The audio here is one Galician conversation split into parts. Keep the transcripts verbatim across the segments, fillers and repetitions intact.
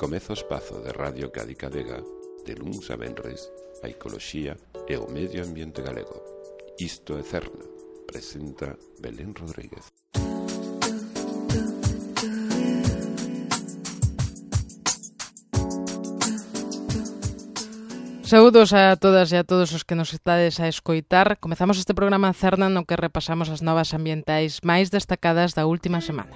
Comeza o espazo de Radio Cádiz Vega de luns a venres a ecoloxía e o medio ambiente galego. Isto é Cerna, presenta Belén Rodríguez. Saúdos a todas e a todos os que nos estades a escoitar. Comezamos este programa Cerna no que repasamos as novas ambientais máis destacadas da última semana.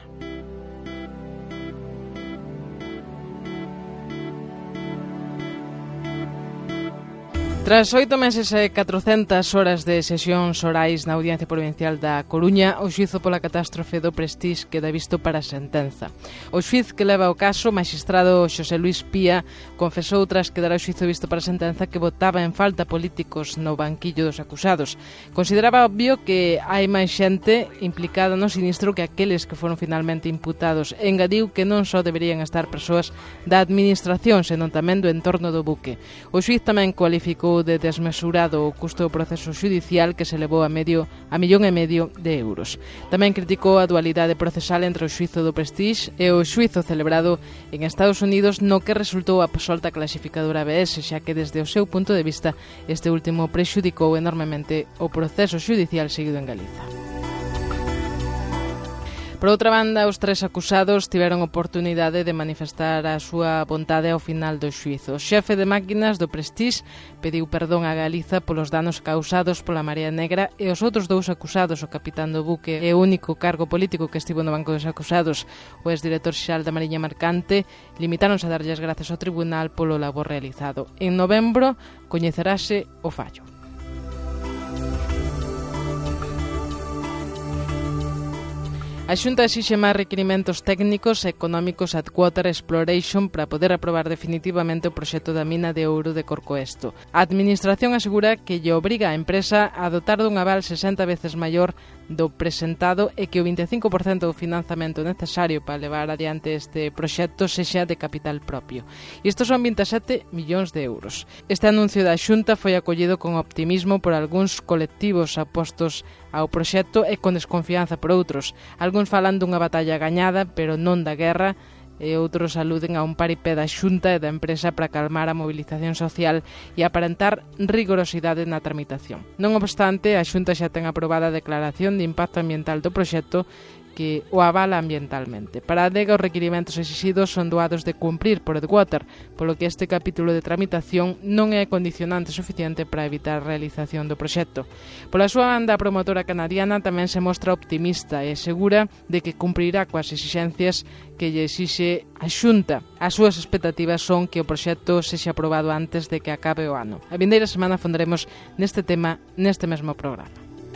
Tras oito meses e catrocentas horas de sesións orais na Audiencia Provincial da Coruña, o xuízo pola catástrofe do Prestige queda visto para sentenza. O xuíz que leva o caso, o maxistrado Xosé Luís Pía, confesou tras quedar o xuízo visto para sentenza que botaba en falta políticos no banquillo dos acusados. Consideraba obvio que hai máis xente implicada no sinistro que aqueles que foron finalmente imputados. Engadiu que non só deberían estar persoas da administración, senón tamén do entorno do buque. O xuíz tamén cualificou de desmesurado o custo do proceso xudicial que se levou a medio a millón e medio de euros. Tamén criticou a dualidade procesal entre o xuízo do Prestige e o xuízo celebrado en Estados Unidos, no que resultou absolta a clasificadora A B S, xa que desde o seu punto de vista este último prexudicou enormemente o proceso xudicial seguido en Galiza. Por outra banda, os tres acusados tiveron oportunidade de manifestar a súa vontade ao final do xuízo. O xefe de máquinas do Prestige pediu perdón a Galiza polos danos causados pola Marea Negra e os outros dous acusados, o capitán do buque e o único cargo político que estivo no banco dos acusados, o exdirector xeral da Mariña Mercante, limitáronse a darlle as grazas ao tribunal polo labor realizado. En novembro coñecerase o fallo. A Xunta exixe máis requirimentos técnicos e económicos a Adwater Exploration para poder aprobar definitivamente o proxecto da mina de ouro de Corcoesto. A Administración asegura que lle obriga a empresa a dotar dun aval sesenta veces maior do presentado e que o vinte e cinco por cento do financiamento necesario para levar adiante este proxecto sexa de capital propio. Isto son vinte e sete millóns de euros. Este anuncio da Xunta foi acollido con optimismo por algúns colectivos apostos ao proxecto e con desconfianza por outros. Algúns falan dunha batalla gañada, pero non da guerra, e outros aluden a un paripé da Xunta e da empresa para calmar a movilización social e aparentar rigorosidade na tramitación. Non obstante, a Xunta xa ten aprobada a declaración de impacto ambiental do proxecto que o avala ambientalmente. Para a adega, os requirimentos exixidos son doados de cumprir por Adwater, polo que este capítulo de tramitación non é condicionante suficiente para evitar a realización do proxecto. Pola súa banda, a promotora canadiana tamén se mostra optimista e segura de que cumprirá coas exixencias que lle exixe a Xunta. As súas expectativas son que o proxecto sexa aprobado antes de que acabe o ano. A vindeira semana fonderemos neste tema neste mesmo programa.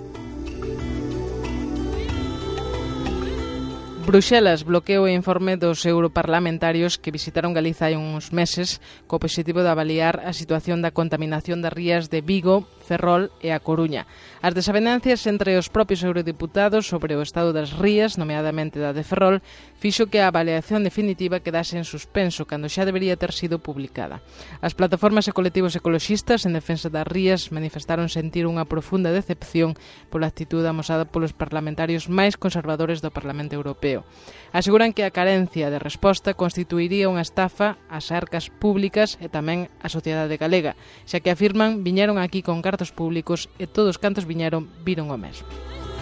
Bruxelas bloqueou o informe dos europarlamentarios que visitaron Galiza hai uns meses co obxectivo de avaliar a situación da contaminación das rías de Vigo, Ferrol e a Coruña. As desavenencias entre os propios eurodiputados sobre o estado das rías, nomeadamente da de Ferrol, fixo que a avaliación definitiva quedase en suspenso cando xa debería ter sido publicada. As plataformas e colectivos ecoloxistas en defensa das rías manifestaron sentir unha profunda decepción pola actitude amosada polos parlamentarios máis conservadores do Parlamento Europeo. Aseguran que a carencia de resposta constituiría unha estafa ás arcas públicas e tamén á sociedade galega, xa que afirman viñeron aquí con cartos públicos e todos cantos viñeron viron o mesmo.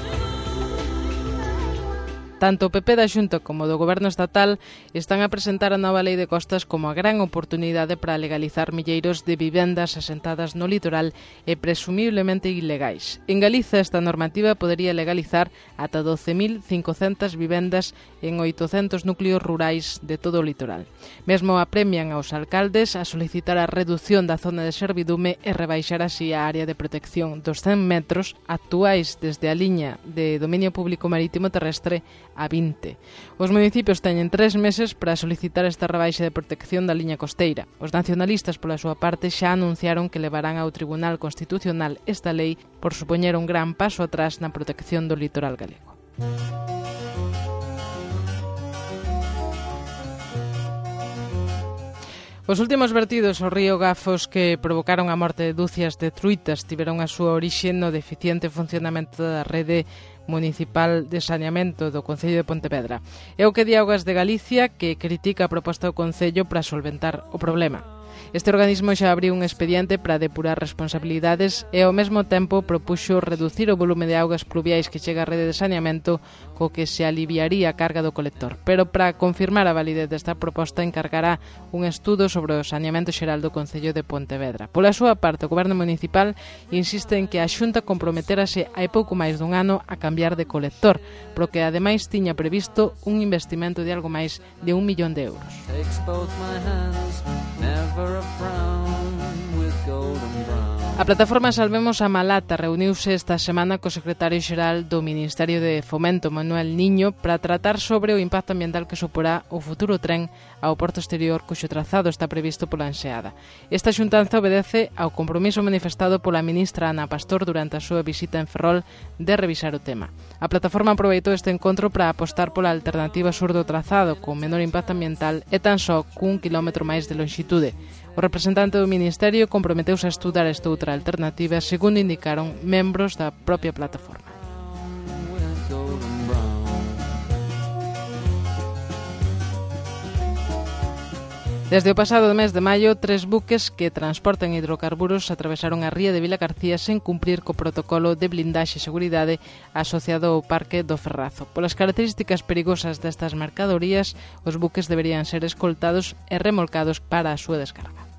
Tanto o P P da Xunta como do Goberno estatal están a presentar a nova Lei de Costas como a gran oportunidade para legalizar milleiros de vivendas asentadas no litoral e presumiblemente ilegais. En Galiza, esta normativa podería legalizar ata doce mil cincocentas vivendas en oitocentos núcleos rurais de todo o litoral. Mesmo apremian aos alcaldes a solicitar a reducción da zona de servidume e rebaixar así a área de protección dos cen metros actuais desde a liña de dominio público marítimo terrestre a vinte. Os municipios teñen tres meses para solicitar esta rebaixa de protección da liña costeira. Os nacionalistas, pola súa parte, xa anunciaron que levarán ao Tribunal Constitucional esta lei por supoñer un gran paso atrás na protección do litoral galego. Os últimos vertidos ao río Gafos que provocaron a morte de dúcias de truitas tiveron a súa orixe no deficiente funcionamento da rede municipal de saneamento do Concello de Pontevedra. É o que di Augas de Galicia, que critica a proposta do Concello para solventar o problema. Este organismo xa abriu un expediente para depurar responsabilidades e ao mesmo tempo propuxo reducir o volume de augas pluviais que chega á rede de saneamento, co que se aliviaría a carga do colector. Pero para confirmar a validez desta proposta encargará un estudo sobre o saneamento xeral do Concello de Pontevedra. Pola súa parte, o Goberno Municipal insiste en que a Xunta comprometerase hai pouco máis dun ano a cambiar de colector, pro que ademais tiña previsto un investimento de algo máis de un millón de euros. A plataforma Salvemos a Malata reuniuse esta semana co secretario xeral do Ministerio de Fomento, Manuel Niño, para tratar sobre o impacto ambiental que suporá o futuro tren ao porto exterior cuxo trazado está previsto pola Enseada. Esta xuntanza obedece ao compromiso manifestado pola ministra Ana Pastor durante a súa visita en Ferrol de revisar o tema. A plataforma aproveitou este encontro para apostar pola alternativa sur do trazado con menor impacto ambiental e tan só cun quilómetro máis de longitude. O representante do Ministerio comprometeuse a estudar esta outra alternativa, segundo indicaron membros da propia plataforma. Desde o pasado mes de maio, tres buques que transportan hidrocarburos atravesaron a ría de Vilagarcía sen cumprir co protocolo de blindaxe e seguridade asociado ao Parque do Ferrazo. Polas características perigosas destas mercadorías, os buques deberían ser escoltados e remolcados para a súa descarga.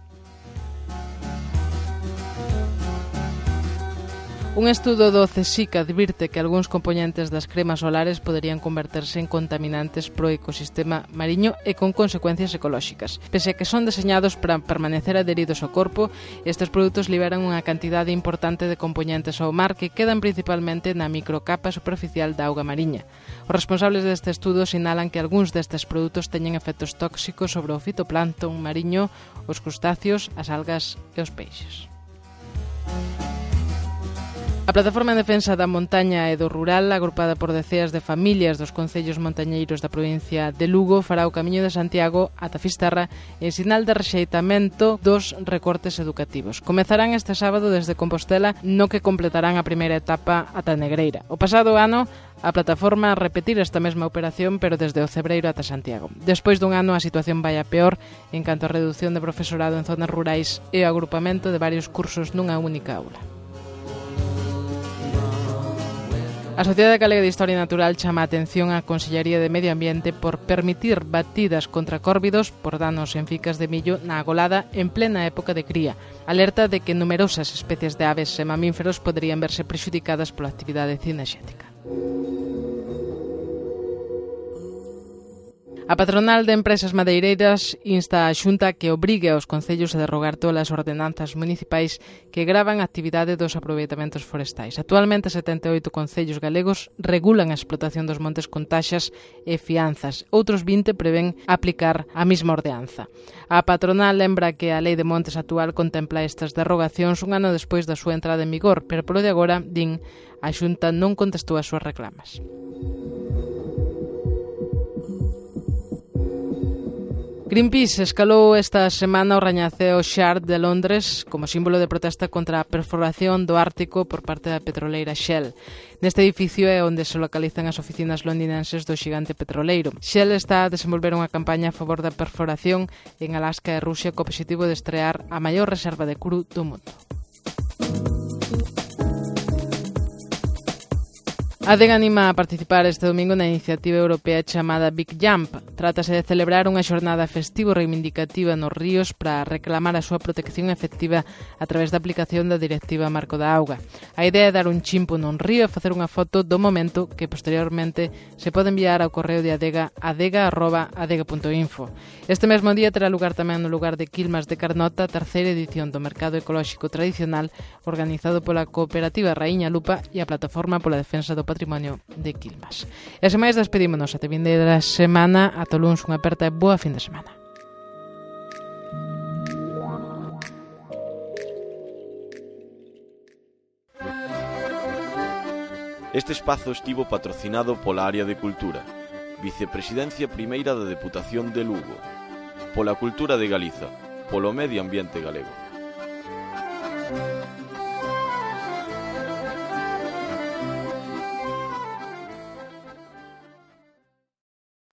Un estudo do CSIC advirte que algúns componentes das cremas solares poderían converterse en contaminantes pro ecosistema mariño e con consecuencias ecolóxicas. Pese a que son deseñados para permanecer adheridos ao corpo, estes produtos liberan unha cantidade importante de componentes ao mar que quedan principalmente na microcapa superficial da auga mariña. Os responsables deste estudo sinalan que algúns destes produtos teñen efectos tóxicos sobre o fitoplancton mariño, os crustáceos, as algas e os peixes. A Plataforma en Defensa da Montaña e do Rural, agrupada por deceas de familias dos concellos montañeiros da provincia de Lugo, fará o Camiño de Santiago ata Fisterra en sinal de rexeitamento dos recortes educativos. Comezarán este sábado desde Compostela, no que completarán a primeira etapa ata Negreira. O pasado ano, a plataforma repetira esta mesma operación, pero desde o Cebreiro ata Santiago. Despois dun ano, a situación vai a peor en canto a reducción de profesorado en zonas rurais e o agrupamento de varios cursos nunha única aula. A Sociedade Galega de Historia Natural chama a atención á Consellería de Medio Ambiente por permitir batidas contra córvidos por danos en ficas de millo na agolada en plena época de cría. Alerta de que numerosas especies de aves e mamíferos poderían verse prexudicadas pola actividade cinexética. A patronal de empresas madeireiras insta a Xunta que obrigue aos concellos a derrogar todas as ordenanzas municipais que gravan a actividade dos aproveitamentos forestais. Actualmente, setenta e oito concellos galegos regulan a explotación dos montes con taxas e fianzas. Outros vinte prevén aplicar a mesma ordenanza. A patronal lembra que a Lei de Montes actual contempla estas derrogacións un ano despois da súa entrada en vigor, pero polo de agora, din, a Xunta non contestou as súas reclamas. Greenpeace escalou esta semana o rañaceo Shard de Londres como símbolo de protesta contra a perforación do Ártico por parte da petroleira Shell. Neste edificio é onde se localizan as oficinas londinenses do xigante petroleiro. Shell está a desenvolver unha campaña a favor da perforación en Alaska e Rusia co obxectivo de estrear a maior reserva de cru do mundo. A Adega anima a participar este domingo na iniciativa europea chamada Big Jump. Trátase de celebrar unha xornada festivo reivindicativa nos ríos para reclamar a súa protección efectiva a través da aplicación da Directiva Marco da Auga. A idea é dar un chimpo nun río e facer unha foto do momento que posteriormente se pode enviar ao correo de Adega adega arroba adega punto info. Este mesmo día terá lugar tamén no lugar de Quilmas de Carnota a terceira edición do Mercado Ecolóxico Tradicional organizado pola Cooperativa Raíña Lupa e a Plataforma pola Defensa do Patrimonio de Quilmas. E sen máis despedímonos até vindeira semana. Ata o luns, unha aperta e boa fin de semana. Este espazo estivo patrocinado pola Área de Cultura, Vicepresidencia Primeira da Deputación de Lugo, pola Cultura de Galiza, polo Medio Ambiente Galego.